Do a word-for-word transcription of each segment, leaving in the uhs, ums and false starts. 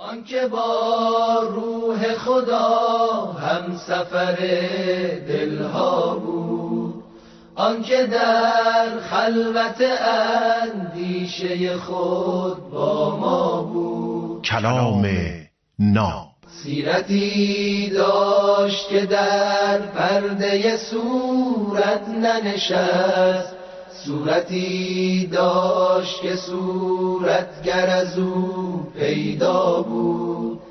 آنکه با روح خدا هم سفر دلها بود، آنکه در خلوت اندیشه خود با ما بود. کلام ناب سیرتی داشت که در پرده صورت ننشست، صورتی داشت که صورتگر از او پیدا بود،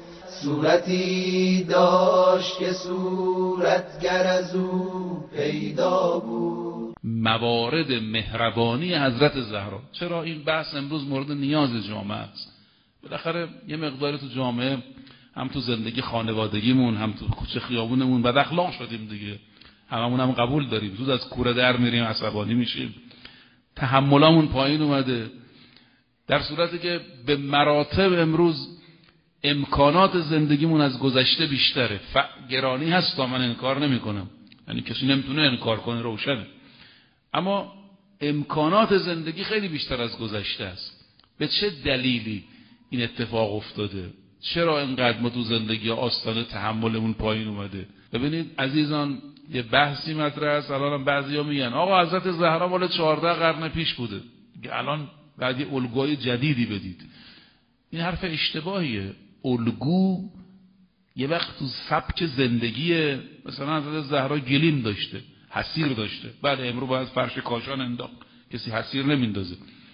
صورتی داشت که صورتگر از او پیدا بود. موارد مهربانی حضرت زهرا. چرا این بحث امروز مورد نیاز جامعه است؟ بالاخره یه مقداری تو جامعه، هم تو زندگی خانوادگیمون، هم تو کوچه خیابونمون بد اخلاق شدیم دیگه. هممون هم قبول داریم، زود از کوره در میریم، عصبانی میشیم، تحملامون پایین اومده. در صورتی که به مراتب امروز امکانات زندگیمون از گذشته بیشتره. گرانی هست تا من انکار نمی کنم، یعنی کسی نمیتونه انکار کنه، روشنه. اما امکانات زندگی خیلی بیشتر از گذشته است. به چه دلیلی این اتفاق افتاده؟ چرا اینقدر ما تو زندگی آستانه تحملمون پایین اومده؟ ببینید عزیزان، یه بحثی مطرح است. الان بعضیا میگن آقا حضرت زهرا مال چهارده قرن پیش بوده، الان بعد یه الگوی جدیدی بدید. این حرف اشتباهیه. الگو یه وقت تو سبک زندگیه. مثلا حضرت زهرا گلیم داشته، حسیر داشته. بله امروز باید فرش کاشان انداخت، کسی حسیر نمیندازه.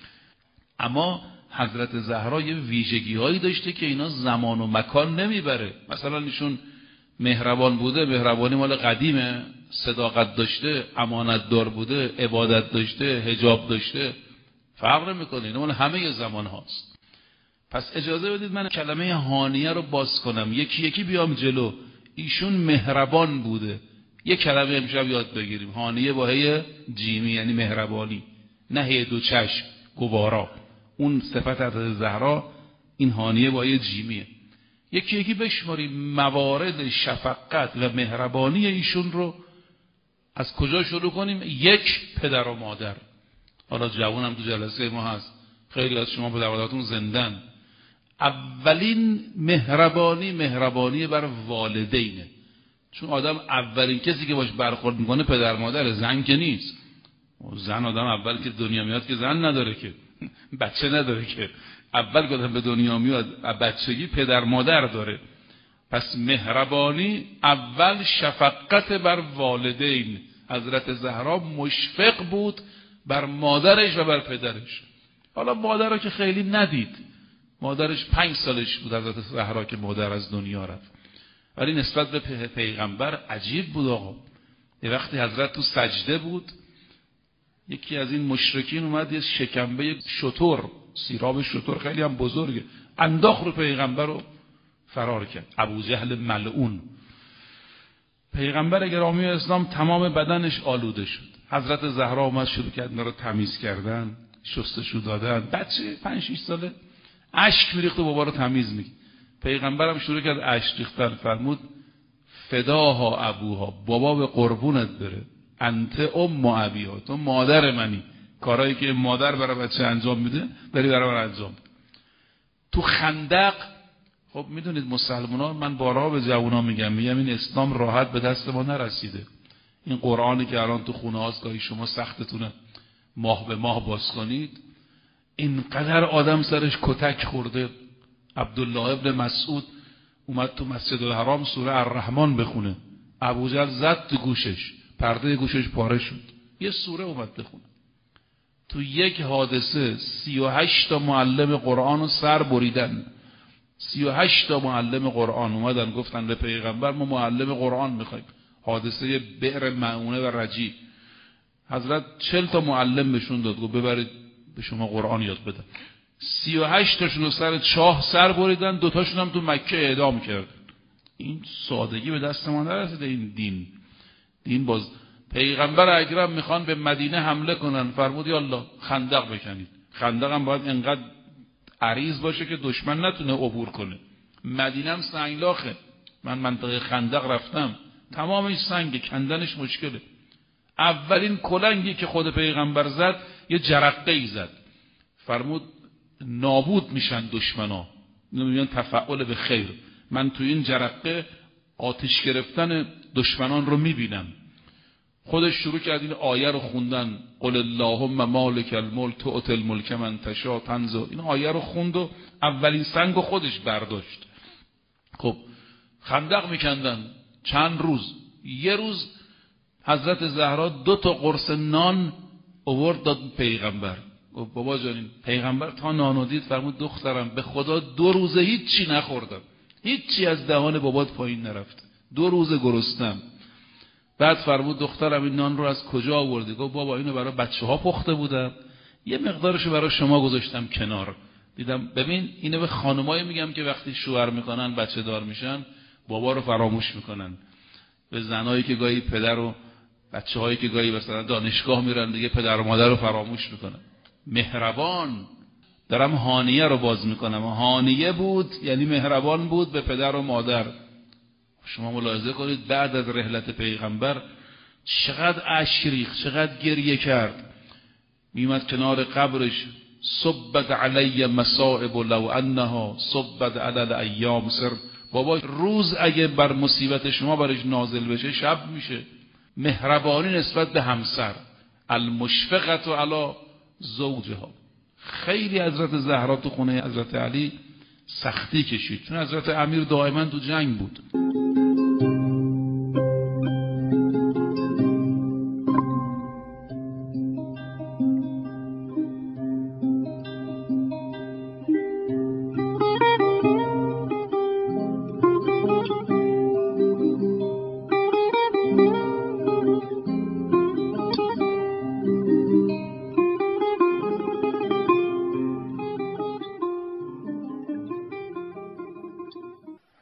اما حضرت زهرا یه ویژگی هایی داشته که اینا زمان و مکان نمیبره. مثلا ایشون مهربان بوده، مهربانی مال قدیمه، صداقت داشته، امانت دار بوده، عبادت داشته، حجاب داشته، فرق نمیکنه، اینا مال همه زمان هاست. پس اجازه بدید من کلمه هانیه رو باز کنم، یکی یکی بیام جلو. ایشون مهربان بوده. یک کلمه امشب یاد بگیریم، هانیه با هی جیمی، یعنی مهربانی، نه هی دو چشم گوارا. اون صفت حضرت زهرا، این هانیه با هی جیمیه. یکی یکی بشماریم موارد شفقت و مهربانی ایشون رو. از کجا شروع کنیم؟ یک، پدر و مادر. حالا جوان هم تو جلسه ما هست، خیلی از شما پدر و مادرتون زندن. اولین مهربانی مهربانی بر والدینه. چون آدم اولین کسی که باش برخورد میکنه پدر مادره، زن که نیست. زن آدم اول که دنیا میاد که زن نداره، که بچه نداره، که اول که آدم به دنیا میاد بچگی پدر مادر داره. پس مهربانی اول، شفقت بر والدین. حضرت زهرا مشفق بود بر مادرش و بر پدرش. حالا مادر رو که خیلی ندید، مادرش پنج سالش بود حضرت زهرا که مادر از دنیا رفت. ولی نسبت به پیغمبر عجیب بود آقا. یه وقتی حضرت تو سجده بود، یکی از این مشرکین اومد یه شکمبه شتر، سیراب شتر خیلی هم بزرگه، انداخت رو پیغمبر رو فرار کرد. ابوجهل ملعون. پیغمبر گرامی اسلام تمام بدنش آلوده شد. حضرت زهرا اومد شروع کرد اینا رو تمیز کردن، شستشو دادن. بچه پنج شش ساله اشک میریخت و بابا رو تمیز میکرد. پیغمبرم شروع کرد اشک ریختن، فرمود فداها ابوها، بابا به قربونت بره، انت ام ابیها، تو مادر منی. کارهایی که مادر برای بچه انجام میده داری برای من انجام میده. تو خندق، خب میدونید مسلمان‌ها، من بارها به جوونا میگم میگم این اسلام راحت به دست ما نرسیده. این قرآنی که الان تو خونه هاست گاهی شما سختتونه ماه به ماه باز کنید، اینقدر آدم سرش کتک خورده. عبدالله ابن مسعود اومد تو مسجد الحرام سوره الرحمن بخونه، ابوجهل زد تو گوشش، پرده گوشش پاره شد. یه سوره اومد بخونه. تو یک حادثه سی و هشت تا معلم قرآن رو سر بریدن. سی و هشت تا معلم قرآن اومدن گفتن به پیغمبر ما معلم قرآن میخوایم. حادثه بئر معونه و رجی. حضرت چهل تا معلم بهشون داد، گفت ببرید به شما قرآن یاد بدن. سی و هشت تاشون رو سر چاه سر بریدن، دوتاشون هم تو مکه اعدام کردن. این سادگی به دست ما نرسیده. این دین دین باز پیغمبر اکرم میخوان به مدینه حمله کنن، فرمود یالله خندق بکنید. خندق هم باید انقدر عریض باشه که دشمن نتونه عبور کنه. مدینه هم سنگلاخه. من منطقه خندق رفتم، تمامش سنگه، کندنش مشکله. اولین کلنگی که خود پیغمبر زد یه جرقه ای زد، فرمود نابود میشن دشمنا. میگن تفعل به خیر. من تو این جرقه آتش گرفتن دشمنان رو میبینم. خودش شروع کرد این آیه رو خوندن، قل اللهم مالک الملک تؤتی الملک من تشاء تنزع. این آیه رو خوند و اولین سنگ رو خودش برداشت. خب خندق میکندن چند روز. یه روز حضرت زهرا دو تا قرص نان آورد داد پیغمبر. گفت بابا جانین، پیغمبر تا نانو دید فرمود دخترم به خدا دو روزه هیچی نخوردم، هیچی از دهان بابات پایین نرفت، دو روزه گرسنم. بعد فرمود دخترم این نان رو از کجا آوردی؟ گفت بابا اینو برای بچه ها پخته بودم، یه مقدارشو برای شما گذاشتم کنار. دیدم ببین اینو به خانمایی میگم که وقتی شوهر میکنن بچه دار میشن بابا رو فراموش میکنن. به زنایی که گاهی پدر و بچه هایی که گاهی مثلا دانشگاه میرن دیگه پدر و مادر رو فراموش میکنن. مهربان. دارم هانیه رو باز میکنم. هانیه بود یعنی مهربان بود به پدر و مادر. شما ملاحظه کنید بعد از رحلت پیغمبر چقدر اشک ریخت، چقدر گریه کرد. میومد کنار قبرش، صبت علی مصائب لو انها صبت علی الایام سر. بابا روز اگه بر مصیبت شما برش نازل بشه شب میشه. مهربانی نسبت به همسر. المشفقة علی زوجها. خیلی حضرت زهرا تو خونه حضرت علی سختی کشید، چون حضرت امیر دائما تو جنگ بود.